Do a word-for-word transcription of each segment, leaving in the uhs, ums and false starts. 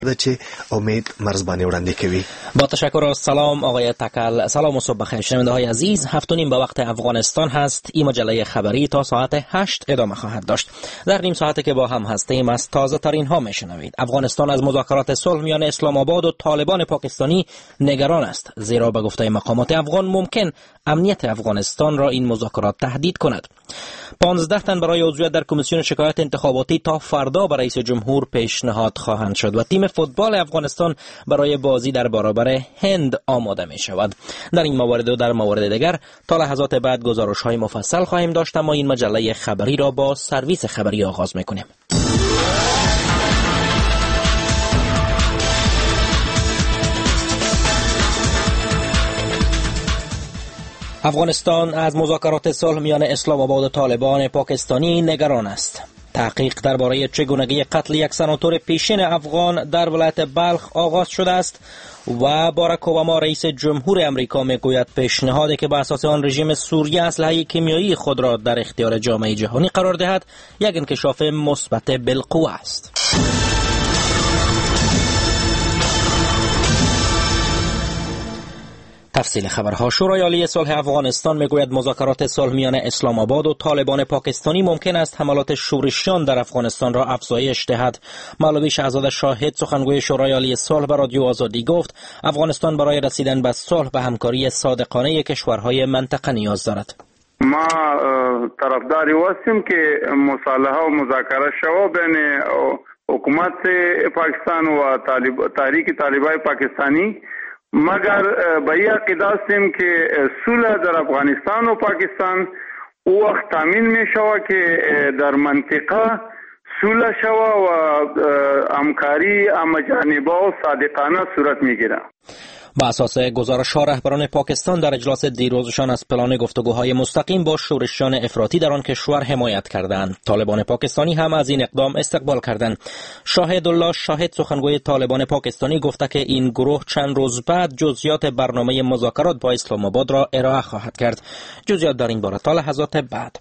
چې امید مرزبانی وړاندې کوي. با تشکر. سلام آقای تکل. سلام و صبح بخیر شنونده های عزیز. هفت و نیم به وقت افغانستان هست. این مجله خبری تا ساعت هشت ادامه خواهد داشت. در نیم ساعتی که با هم هستیم از تازه ترین ها میشنوید. افغانستان از مذاکرات صلح میان اسلام آباد و طالبان پاکستانی نگران است، زیرا به گفته مقامات افغان ممکن امنیت افغانستان را این مذاکرات تهدید کند. پانزده تن برای عضویت در کمیسیون شکایت انتخاباتی تا فردا به رئیس جمهور پیشنهاد خواهند شد و تیم فوتبال افغانستان برای بازی در برابر هند آماده می شود. در این موارد و در موارد دیگر تا لحظات بعد گزارش های مفصل خواهیم داشت، اما این مجله خبری را با سرویس خبری آغاز می کنیم. افغانستان از مذاکرات صلح میان اسلام آباد و طالبان پاکستانی نگران است. تحقیق درباره چگونگی قتل یک سناتور پیشین افغان در ولایت بلخ آغاز شده است و باراک اوباما رئیس جمهور امریکا میگوید پیشنهادی که بر اساس آن رژیم سوریه اسلحه کیمیایی خود را در اختیار جامعه جهانی قرار دهد یک انکشاف مثبت بالقوه است. تفصیل خبرها. شورای عالی صلح افغانستان میگوید مذاکرات صلح میان اسلام آباد و طالبان پاکستانی ممکن است حملات شورشیان در افغانستان را افزایش دهد. مولوی شهزاده شاهد سخنگوی شورای عالی صلح به رادیو آزادی گفت افغانستان برای رسیدن به صلح به همکاری صادقانه کشورهای منطقه نیاز دارد. ما طرفداری هستیم که مصالحه و مذاکره شود بین حکومت پاکستان و تحریک طالبان پاکستانی، مگر به این عقیده هستیم که صلح در افغانستان و پاکستان او وقت تامین می شود که در منطقه صلح شود و همکاری همجانبه و صادقانه صورت می گیرد. با اساس گزارش ها رهبران پاکستان در اجلاس دیروزشان از پلان گفتگوهای مستقیم با شورشیان افراطی در آن کشور حمایت کردند. طالبان پاکستانی هم از این اقدام استقبال کردند. شاهد الله شاهد سخنگوی طالبان پاکستانی گفته که این گروه چند روز بعد جزئیات برنامه مذاکرات با اسلام آباد را ارائه خواهد کرد. جزئیات در این باره تا لحظات بعد.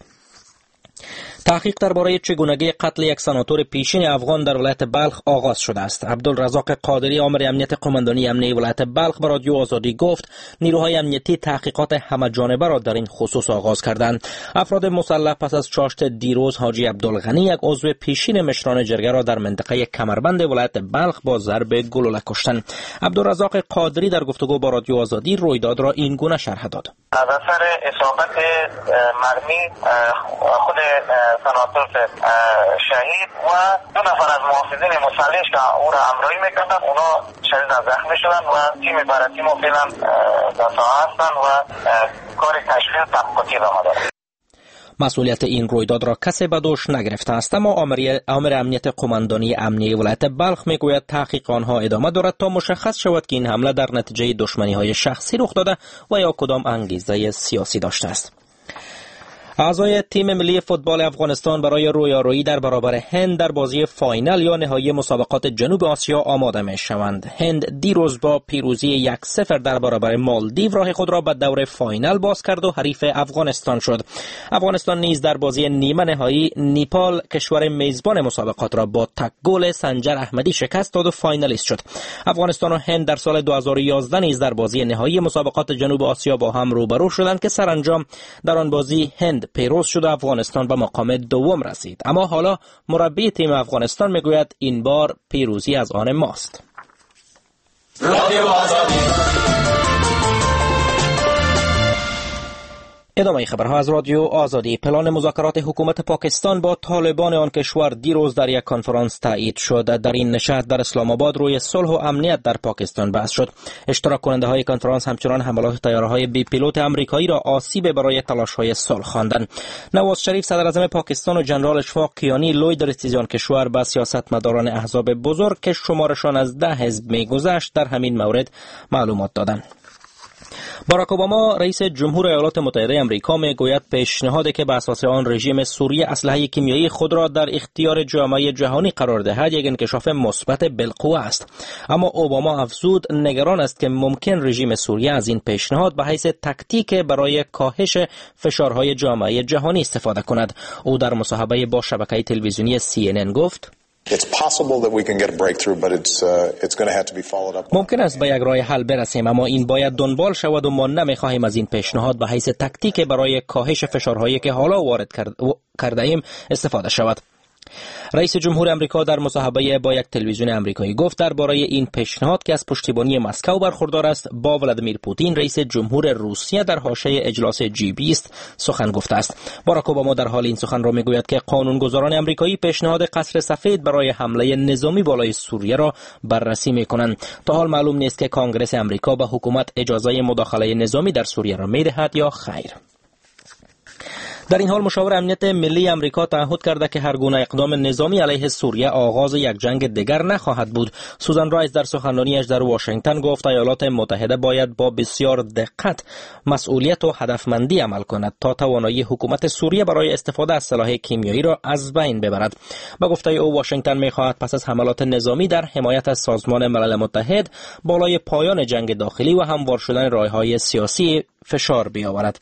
تحقیق درباره چگونگی قتل یک سناتور پیشین افغان در ولایت بلخ آغاز شده است. عبدالرزاق قادری آمر امنیت قماندانی امنیه ولایت بلخ به رادیو آزادی گفت نیروهای امنیتی تحقیقات همه‌جانبه را در این خصوص آغاز کردند. افراد مسلح پس از چاشت دیروز حاجی عبدالغنی یک عضو پیشین مشران جرگه را در منطقه کمربند ولایت بلخ با ضرب گلوله کشتند. عبدالرزاق قادری در گفتگو با رادیو آزادی رویداد را این گونه شرح داد. از اثر اصابت مرمی خود سناتور شهید و دو نفر از محافظین مسلح که او را همراهی میکردن اونا شدیداً زخمی شدن و تیم برای ما فعلا در ساحه هستن و کار تشخیص تحقیقاتی ادامه دارد. مسئولیت این رویداد را کسی به دوش نگرفته است، اما آمر امنیت قماندانی امنیه ولایت بلخ میگوید تحقیق آنها ادامه دارد تا مشخص شود که این حمله در نتیجه دشمنی های شخصی رخ داده و یا کدام انگیزه سیاسی داشته است. اعضای تیم ملی فوتبال افغانستان برای رویارویی در برابر هند در بازی فاینال یا نهایی مسابقات جنوب آسیا آماده می شوند. هند دیروز با پیروزی یک صفر در برابر مالدیو راه خود را به دور فاینال باز کرد و حریف افغانستان شد. افغانستان نیز در بازی نیمه نهایی نیپال کشور میزبان مسابقات را با تک گل سنجر احمدی شکست داد و فاینالیست شد. افغانستان و هند در سال دو هزار و یازده نیز در بازی نهایی مسابقات جنوب آسیا با هم روبرو شدند که سرانجام در آن بازی هند پیروز شد و افغانستان به مقام دوم رسید. اما حالا مربی تیم افغانستان میگوید این بار پیروزی از آن ماست. رادیو آزادی. ادامه خبرها از رادیو آزادی. پلان مذاکرات حکومت پاکستان با طالبان آن کشور دیروز در یک کنفرانس تایید شد. در این نشست در اسلام آباد روی صلح و امنیت در پاکستان بحث شد. اشتراک کننده های کنفرانس همچنان حملات طیاره‌های بی پیلوت آمریکایی را آسیب برای تلاش‌های صلح خواندند. نواز شریف صدر اعظم پاکستان و جنرال اشفاق کیانی لوی در استیزان کشور با سیاستمداران احزاب بزرگ که شمارشان از ده حزب می‌گذشت در همین مورد معلومات دادند. باراک اوباما رئیس جمهور ایالات متحده آمریکا میگوید پیشنهادی که بر اساس آن رژیم سوریه اسلحه کیمیایی خود را در اختیار جامعه جهانی قرار دهد یک انکشاف مثبت بالقوه است. اما اوباما افزود نگران است که ممکن رژیم سوریه از این پیشنهاد به حیث تاکتیک برای کاهش فشارهای جامعه جهانی استفاده کند. او در مصاحبه با شبکه تلویزیونی سی ان ان گفت: ممکن است به یک راه حل برسیم، اما این باید دنبال شود و ما نمیخواهیم از این پیشنهاد به حیث تکتیک برای کاهش فشارهایی که حالا وارد کرده ایم استفاده شود. رئیس جمهور امریکا در مصاحبه با یک تلویزیون امریکایی گفت درباره این پیشنهاد که از پشتیبانی مسکو برخوردار است با ولادیمیر پوتین رئیس جمهور روسیه در حاشیه اجلاس جی بیست سخن گفته است. باراک اوباما در حال این سخن را میگوید که قانونگذاران امریکایی پیشنهاد قصر سفید برای حمله نظامی بالای سوریه را بررسی میکنند. تا حال معلوم نیست که کنگره امریکا به حکومت اجازه مداخله نظامی در سوریه را میدهد یا خیر. در این حال مشاور امنیت ملی امریکا تعهد کرده که هر گونه اقدام نظامی علیه سوریه آغاز یک جنگ دیگر نخواهد بود. سوزان رایس در سخنرانیش در واشنگتن گفت ایالات متحده باید با بسیار دقت، مسئولیت و هدفمندی عمل کند تا توانایی حکومت سوریه برای استفاده از سلاح کیمیایی را از بین ببرد. با گفته او واشنگتن می‌خواهد پس از حملات نظامی در حمایت از سازمان ملل متحد بالای پایان جنگ داخلی و هموار شدن راه‌های سیاسی فشار بیاورد.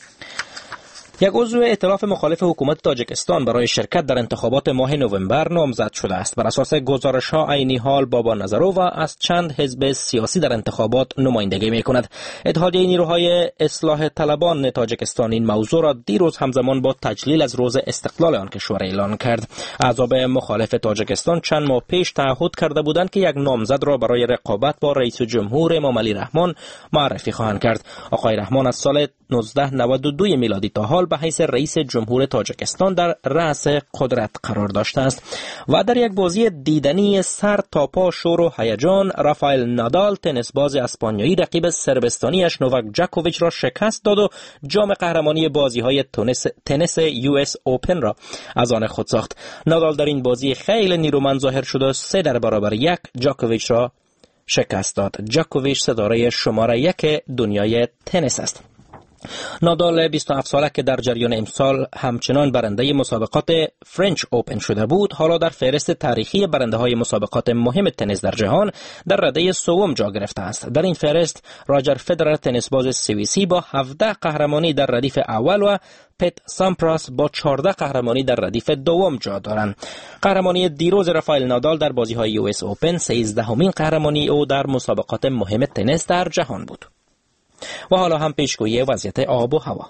یک عضو ائتلاف مخالف حکومت تاجیکستان برای شرکت در انتخابات ماه نوامبر نامزد شده است. بر اساس گزارش‌ها عینی حال بابا نظروف از چند حزب سیاسی در انتخابات نمایندگی می‌کند. اتحادیه نیروهای اصلاح طلبان تاجیکستان این موضوع را دیروز همزمان با تجلیل از روز استقلال آن کشور اعلان کرد. احزاب مخالف تاجیکستان چند ماه پیش تعهد کرده بودند که یک نامزد را برای رقابت با رئیس جمهور امام علی رحمان معرفی خواهند کرد. آقای رحمان از سال نوزده نود و دو میلادی تا حال به حیث رئیس جمهور تاجیکستان در رأس قدرت قرار داشته است. و در یک بازی دیدنی سر تا پا شور و هیجان، رافائل نادال تنیس باز اسپانیایی رقیب سربستانیش نوواک جاکوویچ را شکست داد و جام قهرمانی بازی‌های تنیس تنیس یو اس اوپن را از آن خود ساخت. نادال در این بازی خیلی نیرومند ظاهر شد و سه در برابر یک جاکوویچ را شکست داد. جاکوویچ ستاره شماره یک دنیای تنیس است. نادال بیست و هفت ساله که در جریان امسال همچنان برنده مسابقات فرنچ اوپن شده بود، حالا در فهرست تاریخی برنده های مسابقات مهم تنیس در جهان در رده سوم جا گرفته است. در این فهرست راجر فدرر تنیس باز سوئیسی با هفده قهرمانی در ردیف اول و پت سامپراس با چهارده قهرمانی در ردیف دوم جا دارند. قهرمانی دیروز رافائل نادال در بازی‌های یو اس اوپن سیزدهمین قهرمانی او در مسابقات مهم تنیس در جهان بود. و حالا هم پیشگویی وضعیت آب و هوا.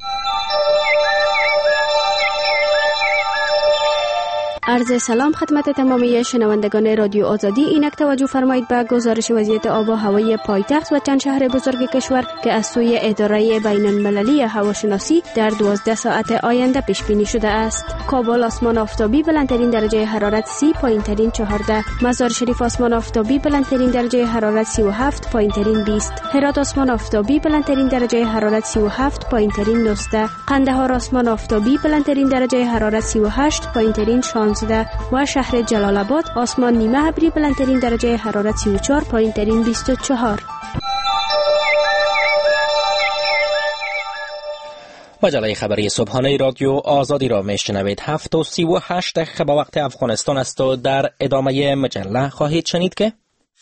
عرض سلام خدمت تمامی شنوندگان رادیو آزادی. اینک توجه فرمایید به گزارش وضعیت آب و هوای پایتخت و چند شهر بزرگ کشور که از سوی اداره بین المللی هواشناسی در دوازده ساعت آینده پیش بینی شده است. کابل آسمان آفتابی بلندترین درجه حرارت سی، پایینترین چهارده. مزار شریف آسمان آفتابی بلندترین درجه حرارت سی و هفت، پایینترین بیست. هرات آسمان آفتابی بلندترین درجه حرارت سی و هفت، پایینترین نوزده. قندهار آسمان آفتابی بلندترین درجه حرارت سی و هشت، پایینترین شانزده. و شهر جلال آباد آسمان نیمه ابری بلندترین درجه حرارت سی و چهار، پایینترین بیست و چهار. مجله خبری صبحانه رادیو آزادی را میشنوید. هفت و سی و هشت دقیقه به وقت افغانستان است و در ادامه مجله خواهید شنید که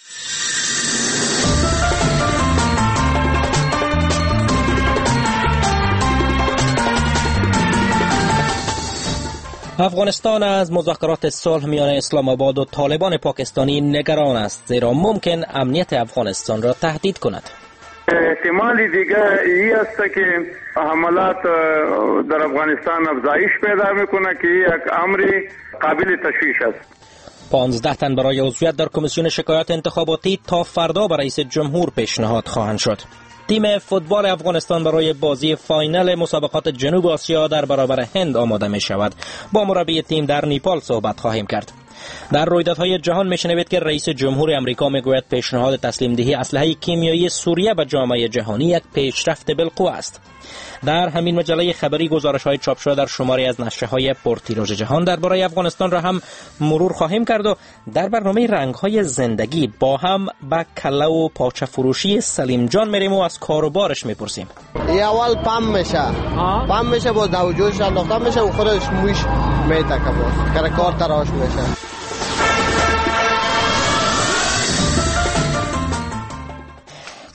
افغانستان از مذاکرات صلح میان اسلام آباد و طالبان پاکستانی نگران است، زیرا ممکن امنیت افغانستان را تهدید کند. احتمالی دیگر این است که حملات در افغانستان افزایش پیدا میکنه که یک امر قابل تشویش است. پانزده تن برای عضویت در کمیسیون شکایات انتخاباتی تا فردا به رئیس جمهور پیشنهاد خواهند شد. تیم فوتبال افغانستان برای بازی فاینال مسابقات جنوب آسیا در برابر هند آماده می شود. با مربی تیم در نیپال صحبت خواهیم کرد. در رویدادهای جهان میشنوید که رئیس جمهور امریکا میگوید پیشنهاد تسلیم دهی اسلحه کیمیایی سوریه به جامعه جهانی یک پیشرفت بالقوه است. در همین مجله خبری گزارش‌های چاپ شده در شماری از نشریه‌های پرتیراژ جهان درباره افغانستان را هم مرور خواهیم کرد و در برنامه رنگ‌های زندگی با هم به کله و پاچه فروشی سلیم جان میریم و از کار و بارش میپرسیم. اول پم میشه پم میشه با دوجوش انداخته میشه و خودش موش میتکه باز کار کار تراش میشه.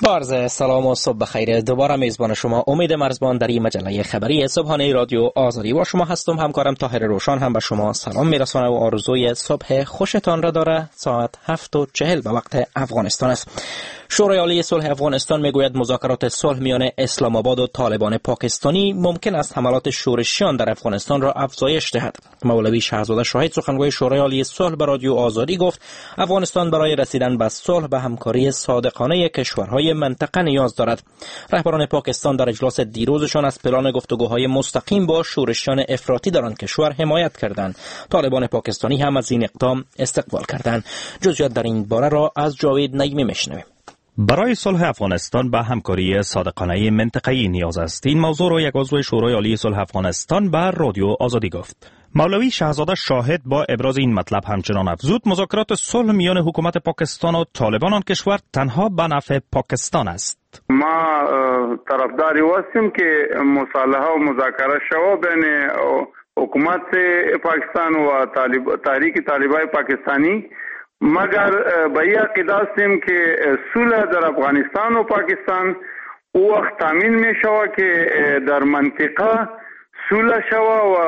با عرض سلام و صبح بخیر. دوباره میزبان شما امید مرزبان در این مجله خبری صبحانه رادیو آزادی با شما هستم. همکارم طاهر روشن هم به شما سلام میرسانه و آرزوی صبح خوشتان را داره. ساعت هفت و چهل به وقت افغانستان است. شورای عالی صلح افغانستان میگوید مذاکرات صلح میان اسلام آباد و طالبان پاکستانی ممکن است حملات شورشیان در افغانستان را افزایش دهد. مولوی شهزاده شاهد سخنگوی شورای عالی صلح به رادیو آزادی گفت افغانستان برای رسیدن به صلح به همکاری صادقانه کشورهای منطقه نیاز دارد. رهبران پاکستان در اجلاس دیروزشان از پلان گفتگوهای مستقیم با شورشیان افراطی در آن کشور حمایت کردند. طالبان پاکستانی هم از این اقدام استقبال کردند. جزئیات در این باره را از جاوید نعیمی میشنویم. برای صلح افغانستان به همکاری صادقانه منطقه‌ای نیاز است. این موضوع را یک عضو شورای عالی صلح افغانستان به رادیو آزادی گفت. مولوی شهزاده شاهد با ابراز این مطلب همچنان افزود مذاکرات صلح میان حکومت پاکستان و طالبان آن کشور تنها به نفع پاکستان است. ما طرفداری هستیم که مصالحه و مذاکره شود بین حکومت پاکستان و طالب تحریک طالبان پاکستانی، مگر به این عقیده هستیم که صلح در افغانستان و پاکستان او وقت تامین می شود که در منطقه صلح شود و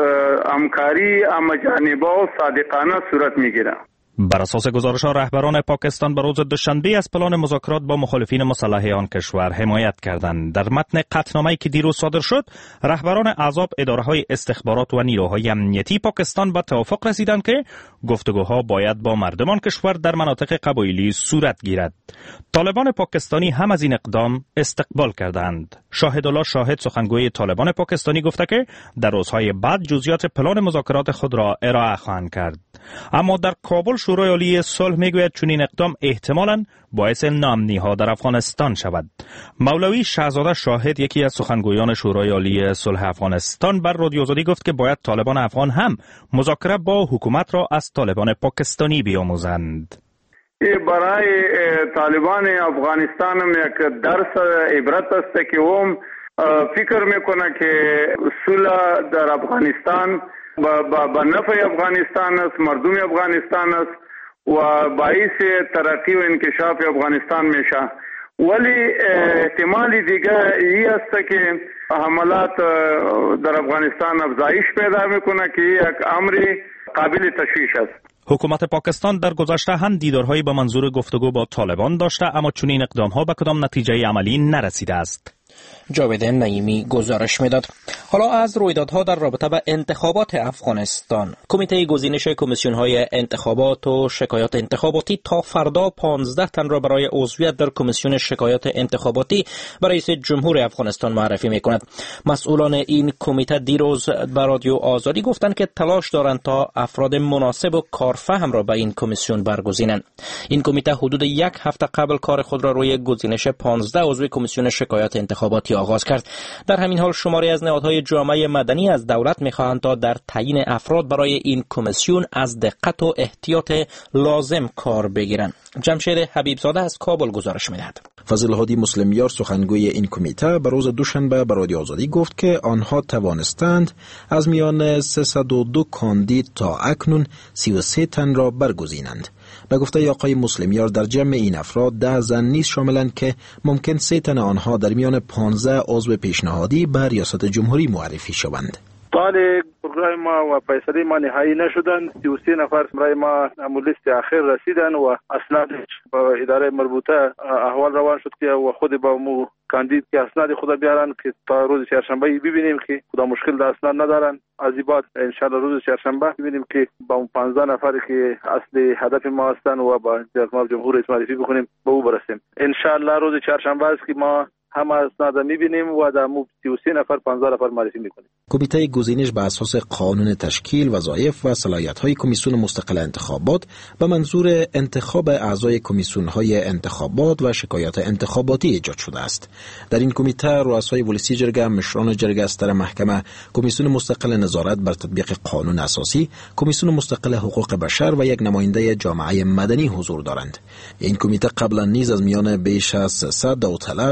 همکاری همجانبه و صادقانه صورت می گیرد. بر اساس گزارش‌ها رهبران پاکستان به روز دوشنبه از پلان مذاکرات با مخالفین مسلح آن کشور حمایت کردند. در متن قطعنامه‌ای که دیروز صادر شد، رهبران احزاب، اداره‌های استخبارات و نیروهای امنیتی پاکستان به توافق رسیدند که گفتگوها باید با مردمان کشور در مناطق قبایلی صورت گیرد. طالبان پاکستانی هم از این اقدام استقبال کردند. شاهدالله شاهد سخنگوی طالبان پاکستانی گفته که در روزهای بعد جزئیات پلان مذاکرات خود را ارائه خواهند کرد. اما در کابل شورای عالی صلح میگوید چون این اقدام احتمالاً باعث ناامنی‌ها در افغانستان شود. مولوی شهزاده شاهد یکی از سخنگویان شورای عالی صلح افغانستان بر رادیو آزادی گفت که باید طالبان افغان هم مذاکره با حکومت را از طالبان پاکستانی بیاموزند. برای طالبان افغانستان هم یک درس عبرت است که هم فکر میکنه که صلح در افغانستان با نفع افغانستان است، مردم افغانستان است و باعث ترقی و انکشاف افغانستان میشه. ولی احتمالی دیگه ای است که حملات در افغانستان افزایش پیدا میکنه که یک امر قابل تشویش است. حکومت پاکستان در گذشته هم دیدارهایی با منظور گفتگو با طالبان داشته، اما چون این اقدامها به کدام نتیجه عملی نرسیده است. جاوید نعیمی گزارش میداد. حالا از رویدادها در رابطه با انتخابات افغانستان. کمیته گزینش کمیسیون‌های انتخابات و شکایات انتخاباتی تا فردا پانزده تن را برای عضویت در کمیسیون شکایات انتخاباتی برای رئیس جمهور افغانستان معرفی میکند. مسئولان این کمیته دیروز به رادیو آزادی گفتند که تلاش دارند تا افراد مناسب و کارفهم را به این کمیسیون برگزینند. این کمیته حدود یک هفته قبل کار خود را روی گزینش پانزده عضو کمیسیون شکایات انتخاباتی آغاز کرد. در همین حال شماری از نهادهای جامعه مدنی از دولت می‌خواهند تا در تعیین افراد برای این کمیسیون از دقت و احتیاط لازم کار بگیرند. جمشید حبیبزاده از کابل گزارش می‌دهد. فضل هادی مسلمیار سخنگوی این کمیته به روز دوشنبه به رادیو آزادی گفت که آنها توانستند از میان سیصد و دو کاندید تا اکنون سی و سه تن را برگزینند. به گفته آقای مسلمیار در جمع این افراد ده زن نیز شاملند که ممکن سه تن آنها در میان پانزده عضو پیشنهادی به ریاست جمهوری معرفی شوند. طالب برای ما و فیصله ما نهایی نشدن. سی و سه نفر برای ما همون لیست اخیر رسیدن و اسنادش با اداره مربوطه احوال روان شد که و خود با مو کاندید که اسناد خود بیارن که تا روز چهارشنبه ببینیم که خدا مشکل در اسناد ندارن. از این بعد ان شاء الله روز چهارشنبه ببینیم که با اون پانزده نفری که اصلی هدف ما هستن و با جناب جمهور رئیس معرفی بکنیم به او برسیم. ان شاء الله روز چهارشنبه است که ما همه اسناد میبینیم و در مو سی و سه نفر پانزده نفر معرفی میکنیم. کمیته گزینش به اساس قانون تشکیل وظایف و صلاحیت‌های کمیسیون مستقل انتخابات به منظور انتخاب اعضای کمیسیون‌های انتخابات و شکایات انتخاباتی ایجاد شده است. در این کمیته رؤسای ولسی جرگه، مشران جرگه استر محکمه، کمیسیون مستقل نظارت بر تطبیق قانون اساسی، کمیسیون مستقل حقوق بشر و یک نماینده جامعه مدنی حضور دارند. این کمیته قبلا نیز از میان بیش از سیصد داوطلب بیست و هفت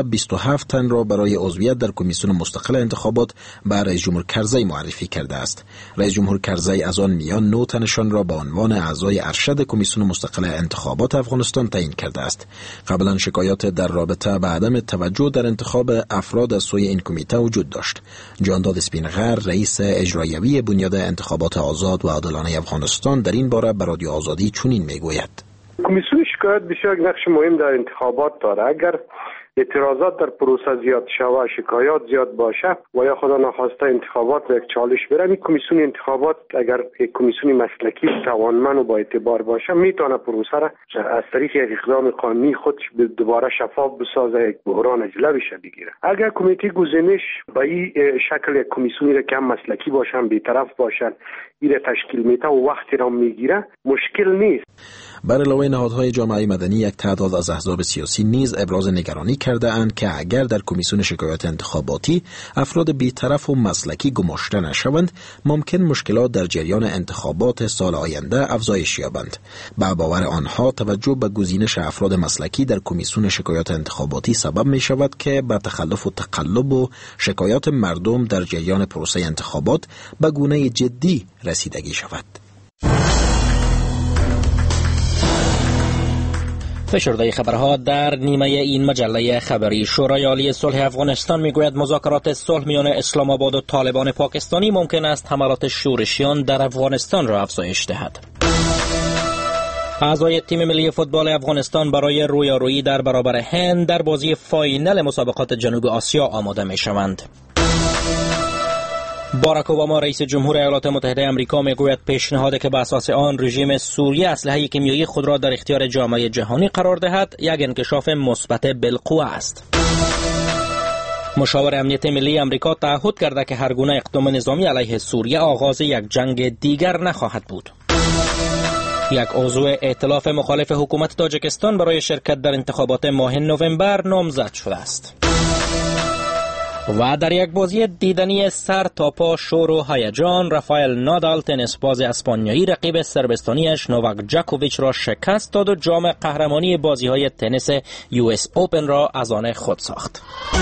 هفت تن را برای عضویت در کمیسیون مستقل انتخابات به رئیس جمهور کرزی معرفی کرده است. رئیس جمهور کرزی از آن میان نه تنشان را به عنوان اعضای ارشد کمیسیون مستقل انتخابات افغانستان تعیین کرده است. قبلا شکایات در رابطه به عدم توجه در انتخاب افراد از سوی این کمیته وجود داشت. جانداد اسپینغر، رئیس اجرایوی بنیاد انتخابات آزاد و عادلانه افغانستان، در این باره به رادیو آزادی چنین میگوید: کمیسیون شکایت بسیار نقش مهم در انتخابات داره. اگر اعتراضات در پروسه زیاد شوه، شکایات زیاد باشه و یا خدا ناخواسته انتخابات به یک چالش بره، این کمیسیون انتخابات اگر یک کمیسیون مسلکی توانمند و با اعتبار باشه، میتونه پروسه را از طریق یک اقدام قانونی خودش دوباره شفاف بسازه، یک بحران اجلا بشه بگیره. اگر کمیته گزینش به این شکل یک کمیسیونی را که هم مسلکی باشن، بی‌طرف باشن، این تشکیل میده و وقتی را میگیره، مشکل نیست. بر علاوه نهادهای جامعه مدنی، یک تعداد از احزاب سیاسی نیز ابراز نگرانی کرده اند که اگر در کمیسیون شکایات انتخاباتی افراد بی‌طرف و مسلکی گماشته نشوند، ممکن مشکلات در جریان انتخابات سال آینده افزایش یابند. با باور آنها، توجه به گزینش افراد مسلکی در کمیسیون شکایات انتخاباتی سبب می شود که به تخلف و تقلب و شکایات مردم در جریان پروسه انتخابات به گونه جدی رسیدگی شود. فشرده خبرها در نیمه این مجله خبری. شورای عالی صلح افغانستان میگوید مذاکرات صلح میان اسلام آباد و طالبان پاکستانی ممکن است حملات شورشیان در افغانستان را افزایش دهد. اعضای تیم ملی فوتبال افغانستان برای رویارویی در برابر هند در بازی فاینال مسابقات جنوب آسیا آماده میشوند. باراک اوباما رئیس جمهور ایالات متحده آمریکا میگوید پیشنهادی که بر اساس آن رژیم سوریه اسلحه کیمیایی خود را در اختیار جامعه جهانی قرار دهد یک انکشاف مثبت بالقوه است. مشاور امنیت ملی آمریکا تعهد کرده که هر گونه اقدام نظامی علیه سوریه آغاز یک جنگ دیگر نخواهد بود. یک عضو ائتلاف مخالف حکومت تاجیکستان برای شرکت در انتخابات ماه نوامبر نامزد شده است. و در یک بازی دیدنی سر تا پا شور و هیجان، رافائل نادال تنیس باز اسپانیایی رقیب سربستانیش نوواک جاکوویچ را شکست داد و جام قهرمانی بازی‌های تنیس یو اس اوپن را از آن خود ساخت.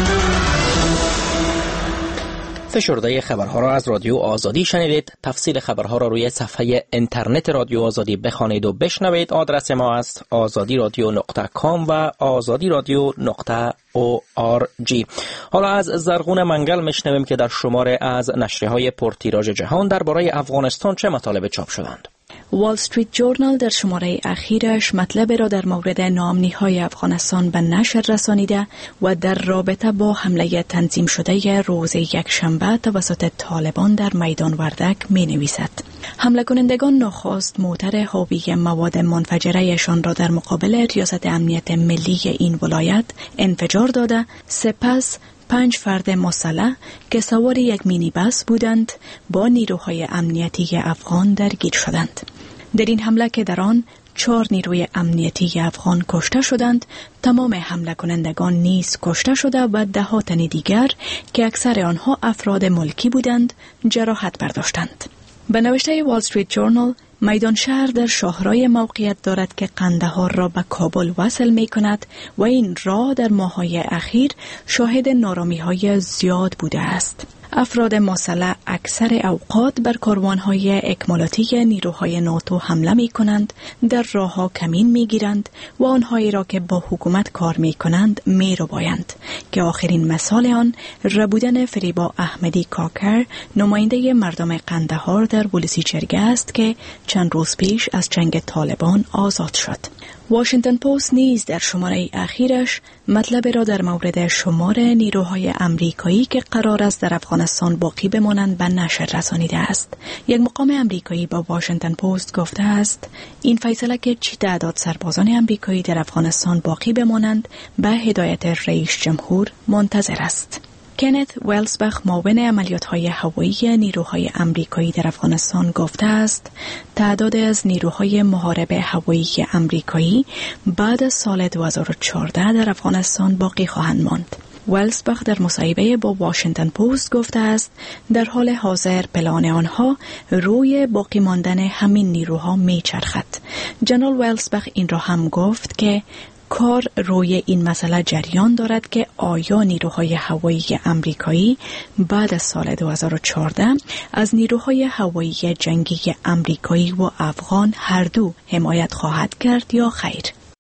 فشرده خبرها را از رادیو آزادی شنیدید. تفصیل خبرها را روی صفحه اینترنت رادیو آزادی بخوانید و بشنوید. آدرس ما است آزادی رادیو نقطه کام و آزادی رادیو نقطه او آر جی. حالا از زرغون منگل میشنویم که در شماره از نشریه‌های پرتیراژ جهان درباره افغانستان چه مطالب چاپ شدند. وال استریت جورنال در شماره اخیرش مطلب را در مورد ناامنی‌های افغانستان به نشر رسانیده و در رابطه با حمله تنظیم شده روز یکشنبه توسط طالبان در میدان وردک می‌نویسد. حمله کنندگان ناخواست موتر حاوی مواد منفجره‌شان را در مقابل ریاست امنیت ملی این ولایت انفجار داده، سپس پنج فرد مسلح که سوار یک مینی بس بودند با نیروهای امنیتی افغان درگیر شدند. در این حمله که در آن چهار نیروی امنیتی افغان کشته شدند، تمام حمله کنندگان نیز کشته شده و ده ها تن دیگر که اکثر آنها افراد ملکی بودند جراحت برداشتند. به نوشته وال استریت جورنال، میدان شهر در شاهرای موقعیت دارد که قندهار را به کابل وصل می کند و این راه در ماه‌های اخیر شاهد نارامی‌های زیاد بوده است. افراد مسلح اکثر اوقات بر کاروان‌های اکمالاتی نیروهای ناتو حمله می کنند، در راه‌ها کمین می گیرند و آنهایی را که با حکومت کار می کنند می ربایند که آخرین مثال آن ربودن فریبا احمدی کاکر، نماینده مردم قندهار در بلوچیچرگه است که چند روز پیش از چنگ طالبان آزاد شد. واشنگتن پست نیز در شماره اخیرش مطلب را در مورد شمار نیروهای امریکایی که قرار است در افغانستان باقی بمانند به نشر رسانیده است. یک مقام امریکایی با واشنگتن پست گفته است این فیصله که چه تعداد سربازان امریکایی در افغانستان باقی بمانند به هدایت رئیس جمهور منتظر است. کنت ویلزبخ، معاون عملیات‌های هوایی نیروهای امریکایی در افغانستان گفته است تعداد از نیروهای محارب هوایی امریکایی بعد از سال دو هزار و چهارده در افغانستان باقی خواهند ماند. ویلزبخ در مصاحبه با واشنگتن پست گفته است در حال حاضر پلان آنها روی باقی ماندن همین نیروها میچرخد. جنرال ویلزبخ این را هم گفت که کار روی این مسئله جریان دارد که آیا نیروهای هوایی امریکایی بعد از سال دو هزار و چهارده از نیروهای هوایی جنگی امریکایی و افغان هر دو حمایت خواهد کرد یا خیر.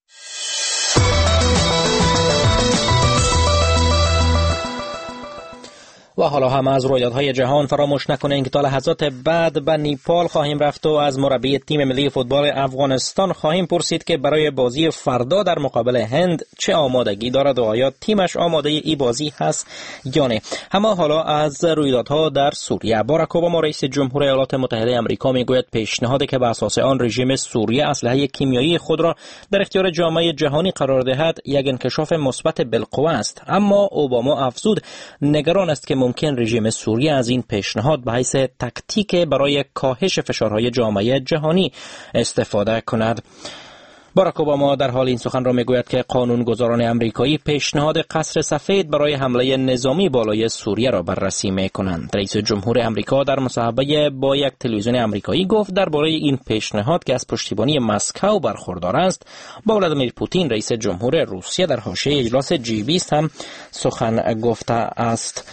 و حالا هم از رویدادهای جهان فراموش نکنین که تا لحظات بعد به نیپال خواهیم رفت و از مربی تیم ملی فوتبال افغانستان خواهیم پرسید که برای بازی فردا در مقابل هند چه آمادگی دارد و آیا تیمش آماده ای بازی هست یا نه. اما حالا از رویدادها در سوریه. باراک اوباما رئیس جمهور ایالات متحده آمریکا میگوید پیشنهادی که بر اساس آن رژیم سوریه اسلحه کیمیایی خود را در اختیار جامعه جهانی قرار دهد یک انکشاف مثبت بالقوه است. اما اوباما افزود نگران است که ممکن رژیم سوریه از این پیشنهاد به حیث تاکتیک برای کاهش فشارهای جامعه جهانی استفاده کند. باراک اوباما در حال این سخن را میگوید که قانونگذاران امریکایی پیشنهاد قصر سفید برای حمله نظامی بالای سوریه را بررسی میکنند. رئیس جمهور امریکا در مصاحبه با یک تلویزیون امریکایی گفت درباره این پیشنهاد که از پشتیبانی مسکو برخوردار است با ولادیمیر پوتین رئیس جمهور روسیه در حاشیه اجلاس جی بیست هم سخن گفته است.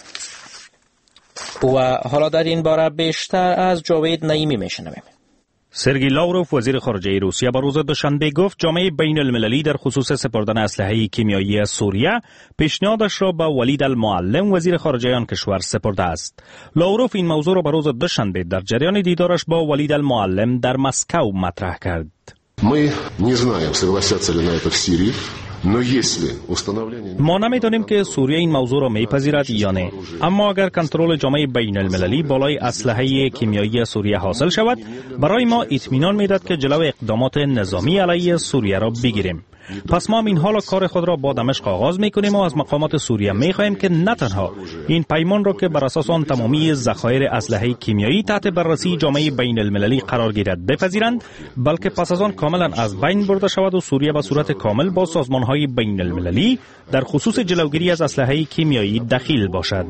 و حالا در این باره بیشتر از جاوید نعیمی میشنویم. سرگئی لاوروف وزیر خارجه روسیه با روز دوشنبه گفت جامعه بین المللی در خصوص سپردن اسلحه کیمیایی سوریه پیشنهادش را به ولید المعلم وزیر خارجه آن کشور سپرده است. لاوروف این موضوع را به روز دوشنبه در جریان دیدارش با ولید المعلم در مسکو مطرح کرد. Мы не знаем, согласятся ли на это в Сирии. ما نمیدانیم که سوریه این موضوع را میپذیرد یا نه، اما اگر کنترل جامعه بین المللی بالای اسلحه کیمیایی سوریه حاصل شود برای ما اطمینان میدهد که جلو اقدامات نظامی علیه سوریه را بگیریم. پس ما این حال کار خود را با دمشق آغاز میکنیم و از مقامات سوریه میخواهیم که نه تنها این پیمان را که بر اساس آن تمامی ذخایر اسلحه کیمیایی تحت بررسی جامعه بین المللی قرار گیرد بپذیرند، بلکه پس از آن کاملا از بین برده شود و سوریه به صورت کامل با سازمانهای بین المللی در خصوص جلوگیری از اسلحه کیمیایی دخیل باشد.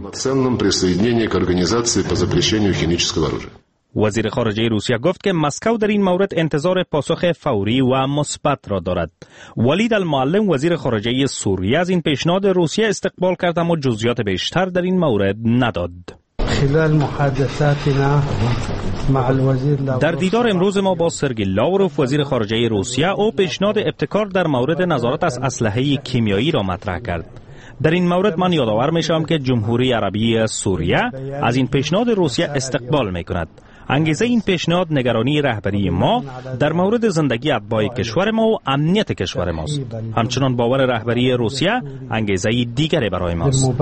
وزیر خارجه روسیه گفت که مسکو در این مورد انتظار پاسخ فوری و مثبت را دارد. ولید المعلم وزیر خارجه سوریه از این پیشنهاد روسیه استقبال کرد اما جزئیات بیشتر در این مورد نداد. خلال محادثاتنا مع الوزير در دیدار امروز ما با سرگئی لاوروف وزیر خارجه روسیه او پیشنهاد ابتکار در مورد نظارت از اسلحه کیمیایی را مطرح کرد. در این مورد من یادآور میشم که جمهوری عربی سوریه از این پیشنهاد روسیه استقبال میکند. انگیزه این پیشنهاد نگرانی رهبری ما در مورد زندگی اتباع کشور ما و امنیت کشور ماست. همچنان باور رهبری روسیه انگیزه دیگری برای ماست.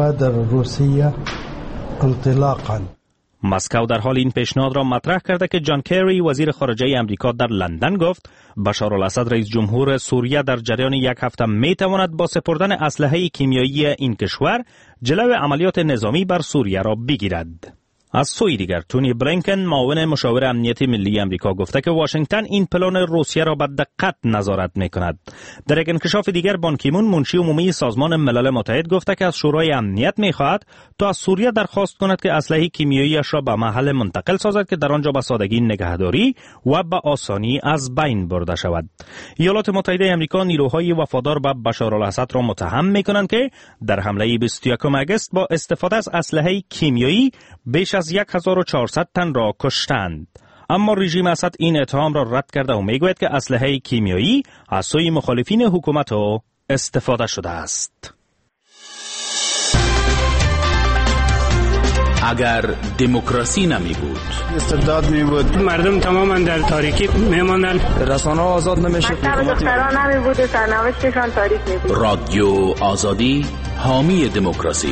مسکو در حال این پیشنهاد را مطرح کرده که جان کری وزیر خارجه امریکا در لندن گفت بشار الاسد رئیس جمهور سوریه در جریان یک هفته می تواند با سپردن اسلحه کیمیایی این کشور جلو عملیات نظامی بر سوریه را بگیرد. از سوی دیگر تونی بلینکن معاون مشاور امنیت ملی امریکا گفته که واشنگتن این پلان روسیه را به دقت نظارت میکند. در یک انکشاف دیگر بان کی مون منشی عمومی سازمان ملل متحد گفته که از شورای امنیت میخواهد تا از سوریه درخواست کند که اسلحه کیمیاییش را به محل منتقل سازد که در آنجا به سادگی نگهداری و به آسانی از بین برده شود. ایالات متحده امریکا نیروهای وفادار به بشار الاسد را متهم میکنند که در حمله بیست و یکم آگوست با استفاده از اسلحه کیمیایی بیش از هزار و چهارصد تن را کشتند. اما رژیم اسد این اتهام را رد کرده و میگوید که اسلحه کیمیایی از سوی مخالفین حکومت او استفاده شده است. اگر دموکراسی نمی بود، استبداد می بود، مردم تماما در تاریکی می ماندند، رسانه آزاد نمیشد، دختران نمی بود، سرنوشتشان تاریک می بود. رادیو آزادی حامی دموکراسی.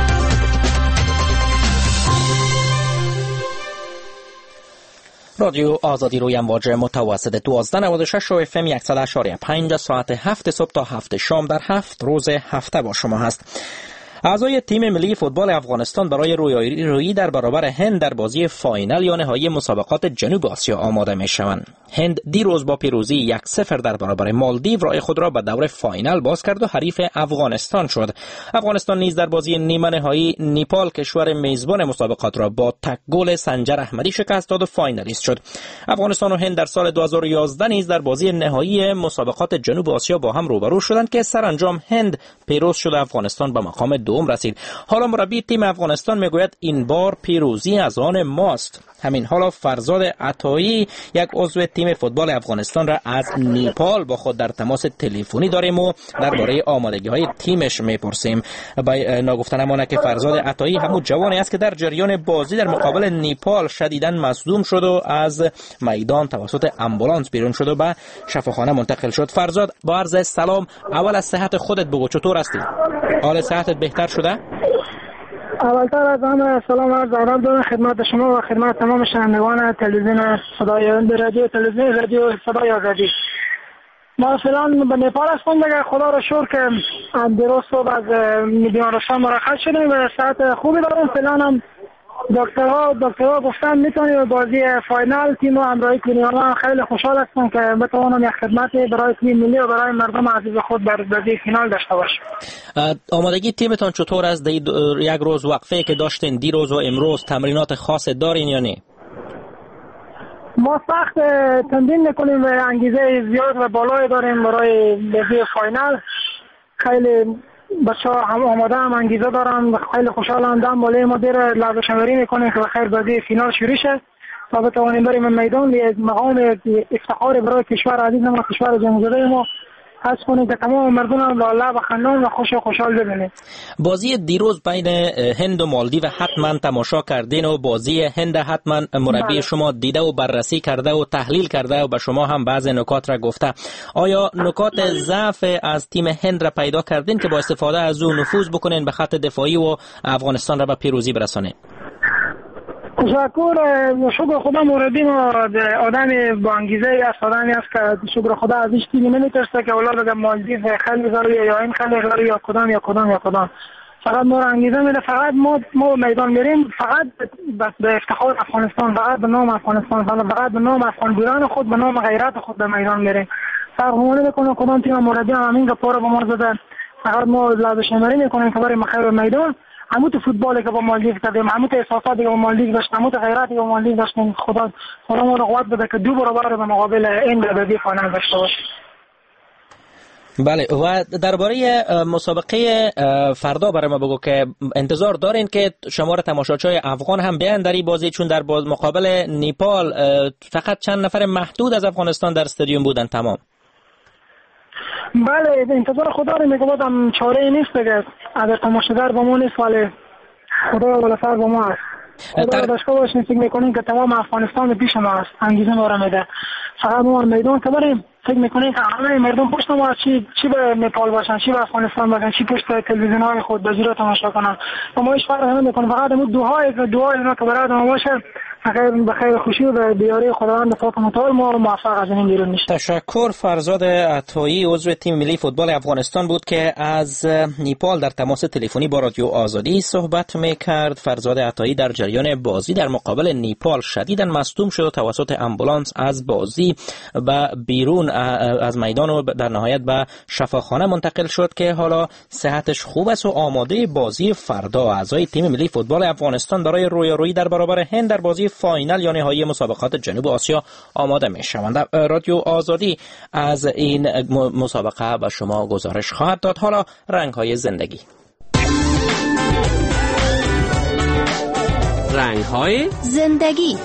رادیو آزادی روی امواج متوسط دوازده نود و شش و اف ام صد و اشاره پنج ساعت هفت صبح تا هفت شام در هفت روز هفته با شما هست. اعضای تیم ملی فوتبال افغانستان برای رویارویی در برابر هند در بازی فاینال یا نهایی مسابقات جنوب آسیا آماده می‌شوند. هند دیروز با پیروزی یک صفر در برابر مالدیو راه خود را به دور فاینال باز کرد و حریف افغانستان شد. افغانستان نیز در بازی نیمه نهایی نیپال کشور میزبان مسابقات را با تک گل سنجر احمدی شکست داد و فاینالیست شد. افغانستان و هند در سال دو هزار و یازده نیز در بازی نهایی مسابقات جنوب آسیا با هم روبرو شدند که سرانجام هند پیروز شد و افغانستان به مقام دوم رسید. حالا مربی تیم افغانستان میگوید این بار پیروزی از آن ماست. همین حالا فرزاد عطایی یک عضو تیم فوتبال افغانستان را از نیپال با خود در تماس تلفنی داریم و درباره آمادگی‌های تیمش میپرسیم. با ناگفته نمانه که فرزاد عطایی همون جوانی است که در جریان بازی در مقابل نیپال شدیداً مصدوم شد و از میدان توسط امبولانس بیرون شد و به شفاخانه منتقل شد. فرزاد، با عرض سلام، اول از صحت خودت بگو، چطور هستی؟ حال صحتت بهتر شده؟ اولتر از همه سلام عرض ادب دارم خدمت شما و خدمت تمام شنوندگان تلویزیون صدای رادیو تلویزیون رادیو صدای آزادی. ما فعلا به نیپال هستیم دیگه، خدا را شکر که درست صبح از بیمارستان مرخص شدیم و صحت خوبی دارم. فعلا هم دکترها دکترها گفتن میتونیم بازی فاینال تیم رو همراهی کنیم. ما خیلی خوشحال هستم که بتوانم یک خدمتی برای تیم ملی و برای مردم عزیز خود در بازی فینال داشته باشیم. آمادگی تیمتان چطور است؟ یک روز وقفه که داشتین دیروز و امروز تمرینات خاص دارین یا نه؟ ما سخت تمرین میکنیم و انگیزه زیاد و بالای داریم برای بازی فاینال. خیلی بچه‌ها هم آماده هم انگیزه دارن، خیلی خوشحالم. دم بالای مدیر لحظه شماری میکنیم که بخیر بازی فینال شروع شه تا بتوانیم بریم میدان یک مقام افتخار برای کشور عزیز ما، کشور جمهوری ما حس کنیم که تمام مردم لاله و خندان و خوش و خوشحال ببینیم. بازی دیروز بین هند و مالدیو حتما تماشا کردین و بازی هند حتما مربی بله. شما دیده و بررسی کرده و تحلیل کرده و به شما هم بعض نکات را گفته. آیا نکات ضعف از تیم هند را پیدا کردین که با استفاده از اون نفوذ بکنین به خط دفاعی و افغانستان را به پیروزی برسانین؟ تشکر. شکر خدا مربی ما آدم با انگیزه است، آدمی است که شکر خدا از هیچ تیمی نمیترسه که اولاد بگم مالدیو خیلی ضروریه یا این خیلی ضروریه یا کدام یا کدام یا کدام. فقط ما انگیزه میده، فقط ما ما میدان میریم فقط به افتخار افغانستان، فقط به نام افغانستان، فقط به نام افغانیان خود، به نام غیرت خود به میدان میریم. فرق نمیکنه کدام تیم مربی همین گپا با ما زده. فقط ما لازم شماری میکنیم که بریم خیر میدان. همون تو فوتبالی که با مالدیو کردیم، همون تو احساساتی که با مالدیو داشتیم، همون تو غیرتی که با مالدیو داشتیم، خدا خدا ما رو قوت بده که دو برابر به مقابل این بازی فاینال داشته باشیم. بله، و درباره مسابقه فردا برای ما بگو که انتظار دارین که شمار تماشاچیای افغان هم بیان در این بازی، چون در باز مقابل نیپال فقط چند نفر محدود از افغانستان در استادیوم بودن تمام. بله، انتظار خدا رو میگه بودم چاره ای نیست دیگه. اگر تماشاگر با ما نیست ولی خدا بالا سر با ما هست. خدا رو داشته باشیم فکر میکنیم که تمام افغانستان پیش ما هست، انگیزه ما رو میده. فقط ما میدان که بریم فکر میکنیم که همه مردم پشت ما هست، چی چی به نیپال باشن، چی به افغانستان باشن، چی پشت تلویزیون های خود بازی رو تماشا کنن. ما هیچ فرقی نمیکنه، فقط اون دعای دعای اینا که برای ما باشه بخیر بخیر خوشی و به دیاری خداوند پاک متعال ما موفق از این بیرون میشه. تشکر. فرزاد عطایی عضو تیم ملی فوتبال افغانستان بود که از نیپال در تماس تلفنی با رادیو آزادی صحبت میکرد. فرزاد عطایی در جریان بازی در مقابل نیپال شدیداً مصدوم شد و توسط امبولانس از بازی و بیرون از میدان و در نهایت به شفاخانه منتقل شد که حالا صحتش خوب است و آماده بازی فردا. اعضای تیم ملی فوتبال افغانستان برای رویارویی در برابر هند در بازی فاینال یا نهایی مسابقات جنوب آسیا آماده می شوند. رادیو آزادی از این مسابقه به شما گزارش خواهد داد. حالا رنگ های زندگی. رنگ های زندگی.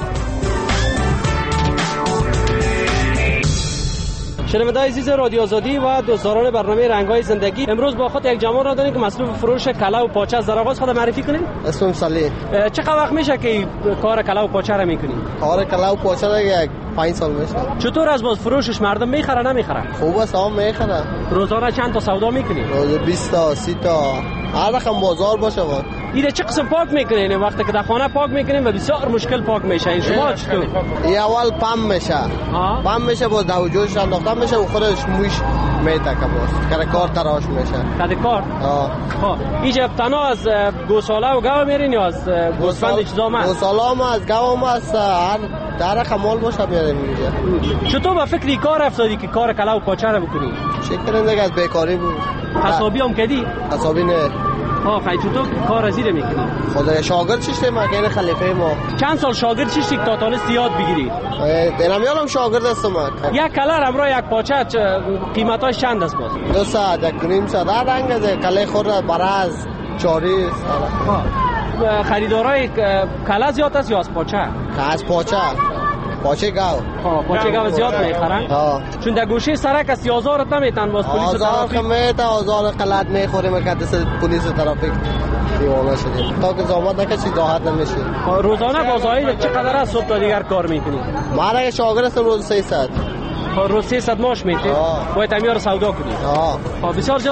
شنوندگان عزیز رادیو آزادی و دوستداران برنامه رنگ‌های زندگی، امروز با خود یک جوان را داریم که مسئول فروش کلا و پاچه است. در آغاز خود معرفی کنید. اسمم صالح. چقدر وقت میشه که کار کلا و پاچه را میکنید؟ کار کلا و پاچه را یک پنج سال میشه. چطور از باز فروشش مردم میخره نمیخره؟ خوب است، هم میخره. روزانه چند تا سودا میکنید؟ روز بیست تا سی تا هر رقم بازار باشه. با ایده چه قسم پاک میکنین وقتی که در خانه پاک میکنین و بسیار مشکل پاک میشه؟ شما چطور؟ ای اول پم میشه پم میشه با دوجوش انداخته میشه و خودش موش میتکه باز کار کار تراش میشه کار کار آه ها اینجا تنها از گوساله و گاو میرین یا از گوسفند چیزا ما گوساله هم از گاو هم از هر در کمال باشه میرین اینجا. چطور با فکری کار افتادی که کار کلا و پاچه رو بکنی؟ چه کنین دیگه از بیکاری بود. حسابی هم کردی؟ حسابی نه. ها خیلی چطور کار ازیره میکنی؟ خدا شاگرد چیشته ما که خلیفه ما. چند سال شاگرد چیشتی که تا تانستی یاد بگیری؟ دنمیالم شاگرد هستم من. یک کلر همراه یک پاچه قیمتاش چند است باز؟ دو ساعت یک نیم ساعت هر رنگ ده کله خورد براز چاری ها خریدارای کله زیاد است یا از پاچه؟ از پاچه پاچه گاو ها پاچه گاو زیاد میخرن ها چون در گوشه سرک است یازار نمیتن باز پلیس ترافیک میته آزار قلت میخوریم که دست پلیس ترافیک دیوانه شدیم تا که زحمت نکشی راحت نمیشه. روزانه بازاری چقدر از صبح تا دیگر کار میکنی؟ ما اگه شاگرد هستم روز سیصد روز سیصد ماش میتی؟ باید امیار سودا کنی؟ ها بسیار